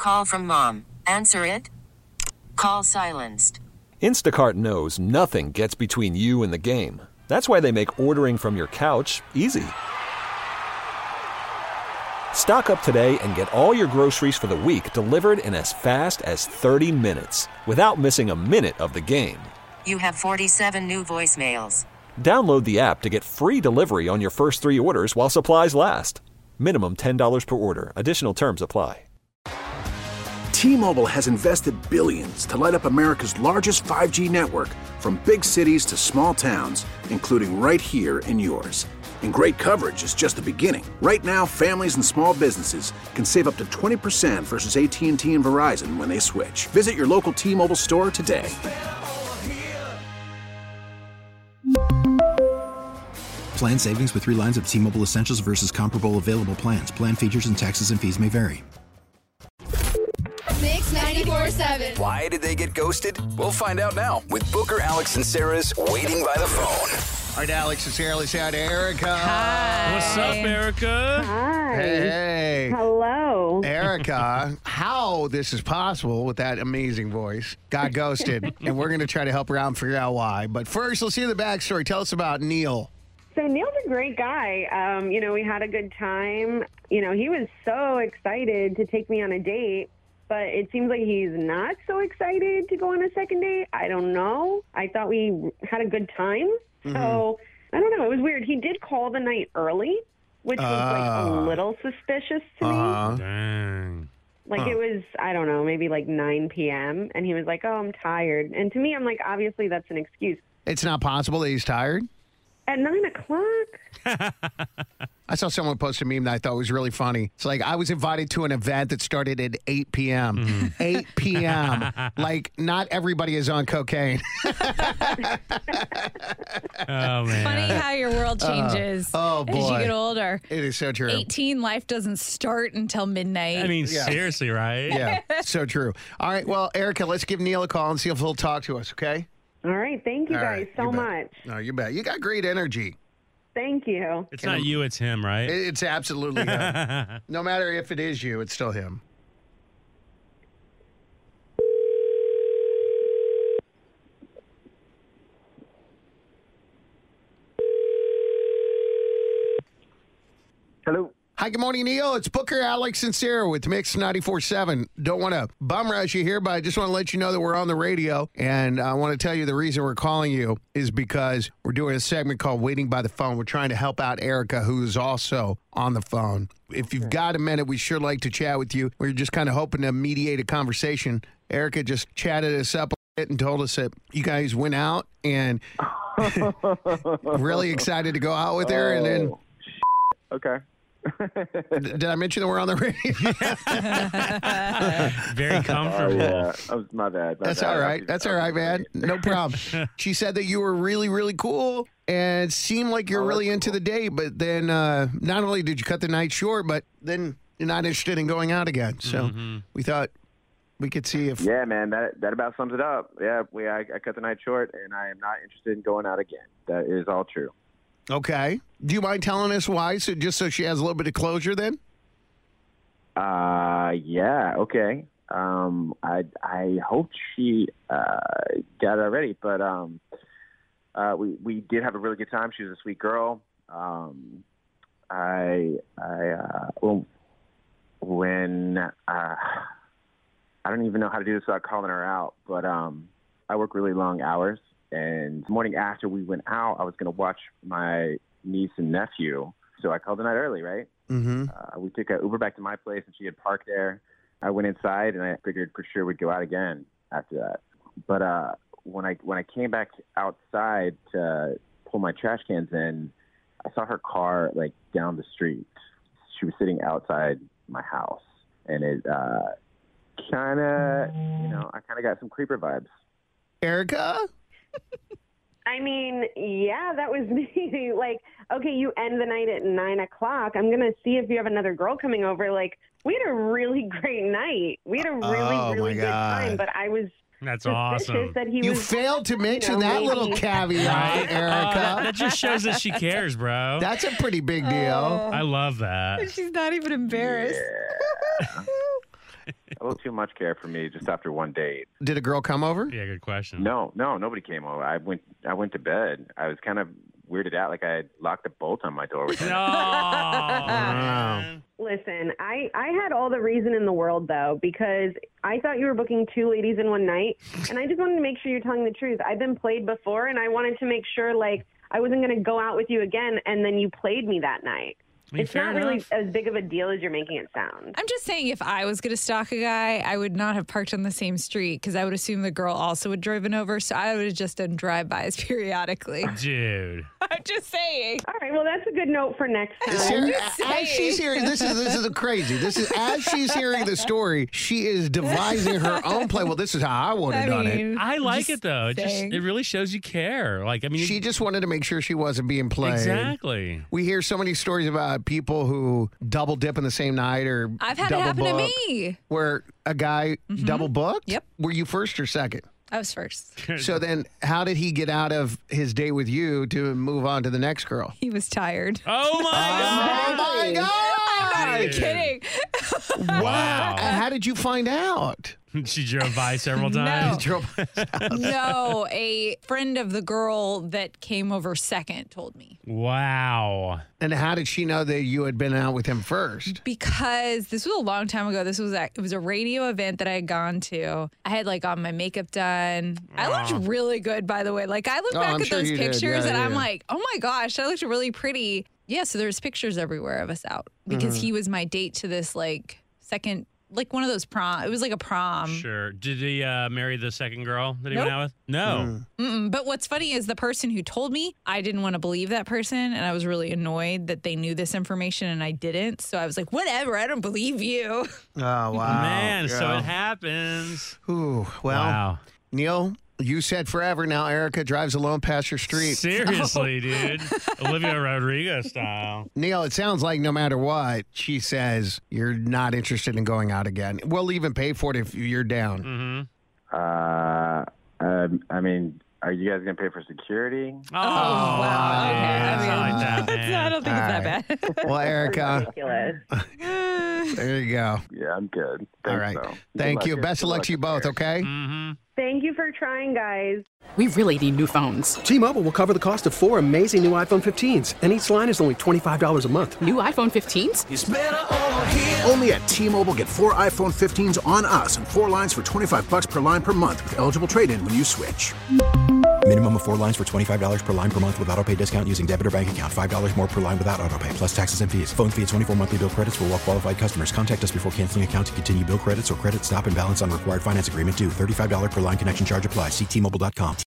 Call from mom. Answer it. Call silenced. Instacart knows nothing gets between you and the game. That's why they make ordering from your couch easy. Stock up today and get all your groceries for the week delivered in as fast as 30 minutes without missing a minute of the game. You have 47 new voicemails. Download the app to get free delivery on your first 3 orders while supplies last. Minimum $10 per order. Additional terms apply. T-Mobile has invested billions to light up America's largest 5G network, from big cities to small towns, including right here in yours. And great coverage is just the beginning. Right now, families and small businesses can save up to 20% versus AT&T and Verizon when they switch. Visit your local T-Mobile store today. Plan savings with 3 lines of T-Mobile Essentials versus comparable available plans. Plan features and taxes and fees may vary. Mix 94.7. Why did they get ghosted? We'll find out now with Booker, Alex, and Sarah's Waiting by the Phone. All right, Alex and Sarah, let's say hi to Erica. Hi. What's up, Erica? Hi. Hey. Hello. Erica, how this is possible with that amazing voice got ghosted, and we're going to try to help her out and figure out why. But first, let's hear the backstory. Tell us about Neil. So Neil's a great guy. We had a good time. He was so excited to take me on a date, but it seems like he's not so excited to go on a second date. I don't know. I thought we had a good time. So, I don't know. It was weird. He did call the night early, which was a little suspicious to me. Dang. It was, I don't know, maybe 9 p.m. And he was like, oh, I'm tired. And to me, I'm like, obviously that's an excuse. It's not possible that he's tired? At 9 o'clock? I saw someone post a meme that I thought was really funny. It's like, I was invited to an event that started at 8 p.m. 8 p.m. Not everybody is on cocaine. Oh, man. Funny how your world changes boy. as you get older. It is so true. 18, life doesn't start until midnight. I mean, seriously, right? Yeah, so true. All right, well, Erica, let's give Neil a call and see if he'll talk to us, okay? All right. Thank you All guys right, so you bet. much. No, you bet. You got great energy. Thank you. It's not you, it's him, right? It's absolutely him. No matter if it is you, it's still him. Hello. Hi, good morning, Neil. It's Booker, Alex, and Sarah with Mix 94.7. Don't want to bum rush you here, but I just want to let you know that we're on the radio. And I want to tell you the reason we're calling you is because we're doing a segment called Waiting by the Phone. We're trying to help out Erica, who's also on the phone. If you've got a minute, we sure like to chat with you. We're just kind of hoping to mediate a conversation. Erica just chatted us up a bit and told us that you guys went out and really excited to go out with her. And then... Okay. Did I mention that we're on the radio? Very comfortable. Yeah. That was my bad. That's all right. That's all right, man. No problem. She said that you were really, really cool and seemed like you're really into the date. But then not only did you cut the night short, but then you're not interested in going out again. So we thought we could see if... Yeah, man, that about sums it up. Yeah, I cut the night short, and I am not interested in going out again. That is all true. Okay. Do you mind telling us why? So just so she has a little bit of closure then? Yeah, okay. I hope she got it already, but we did have a really good time. She was a sweet girl. I don't even know how to do this without calling her out, but I work really long hours. And the morning after we went out, I was going to watch my niece and nephew. So I called the night early, right? Mm-hmm. We took an Uber back to my place, and she had parked there. I went inside, and I figured for sure we'd go out again after that. But when I came back outside to pull my trash cans in, I saw her car, down the street. She was sitting outside my house. And it I kind of got some creeper vibes. Erica? I mean, yeah, that was me. Okay, you end the night at 9 o'clock. I'm going to see if you have another girl coming over. We had a really great night. We had a really good time, but I was That's suspicious awesome. that he You was... failed to mention that maybe... little caveat, Erica. That just shows that she cares, bro. That's a pretty big deal. I love that. She's not even embarrassed. Yeah. little too much care for me just after one date. Did a girl come over? Yeah, good question. No, nobody came over. I went to bed. I was kind of weirded out, like I had locked a bolt on my door. No. Listen, I had all the reason in the world, though, because I thought you were booking 2 ladies in one night, and I just wanted to make sure you're telling the truth. I've been played before, and I wanted to make sure, like, I wasn't going to go out with you again, and then you played me that night. I mean, It's fair not really enough. as big of a deal as you're making it sound. I'm just saying, if I was going to stalk a guy, I would not have parked on the same street because I would assume the girl also would driven over. So I would have just done drive-bys periodically. Dude. I'm just saying. All right, well, that's a good note for next time. Sarah, just as she's saying. hearing this is crazy. This is as she's hearing the story, she is devising her own play. Well, this is how I would have done it. I like it though. saying. It really shows you care. Like, I mean, She just wanted to make sure she wasn't being played. exactly. We hear so many stories about people who double dip in the same night or I've had it double happen to book, me. where a guy double booked. Yep. Were you first or second? I was first. So then, how did he get out of his date with you to move on to the next girl? He was tired. Oh my God. Oh my God! I'm not kidding. Wow! How did you find out? She drove by several No. times. No, a friend of the girl that came over second told me. Wow. And how did she know that you had been out with him first? Because this was a long time ago. It was a radio event that I had gone to. I had like on my makeup done. I looked really good, by the way. Like I look Oh, back I'm at sure those you did. pictures Yeah, and I'm yeah. like, oh my gosh, I looked really pretty. Yeah, so there's pictures everywhere of us out because he was my date to this like second, like one of those prom. It was like a prom. Sure. Did he marry the second girl that he went Nope. out with? No. Mm-mm. But what's funny is the person who told me, I didn't want to believe that person. And I was really annoyed that they knew this information and I didn't. So I was like, whatever, I don't believe you. Oh, wow. Man, so Yeah. it happens. Ooh, well, Wow. Neil, you said forever. Now Erica drives alone past your street. Seriously, dude. Olivia Rodrigo style. Neil, it sounds like no matter what, she says you're not interested in going out again. We'll even pay for it if you're down. I mean, are you guys going to pay for security? Oh, wow. Okay. yeah, I mean, it's not like that, it's- man. I don't think it's that bad. Well, Erica, Ridiculous. there you go. Yeah, I'm good. All Thanks, right. though. Good Thank luck. you. Best of luck to you both, okay? Thank you for trying, guys. We really need new phones. T-Mobile will cover the cost of 4 amazing new iPhone 15s, and each line is only $25 a month. New iPhone 15s? Only at T-Mobile, get 4 iPhone 15s on us and 4 lines for $25 per line per month with eligible trade-in when you switch. Minimum of 4 lines for $25 per line per month with autopay discount using debit or bank account. $5 more per line without autopay, plus taxes and fees. Phone fee at 24 monthly bill credits for well-qualified customers. Contact us before canceling account to continue bill credits or credit stop and balance on required finance agreement due. $35 per line connection charge applies. See T-Mobile.com.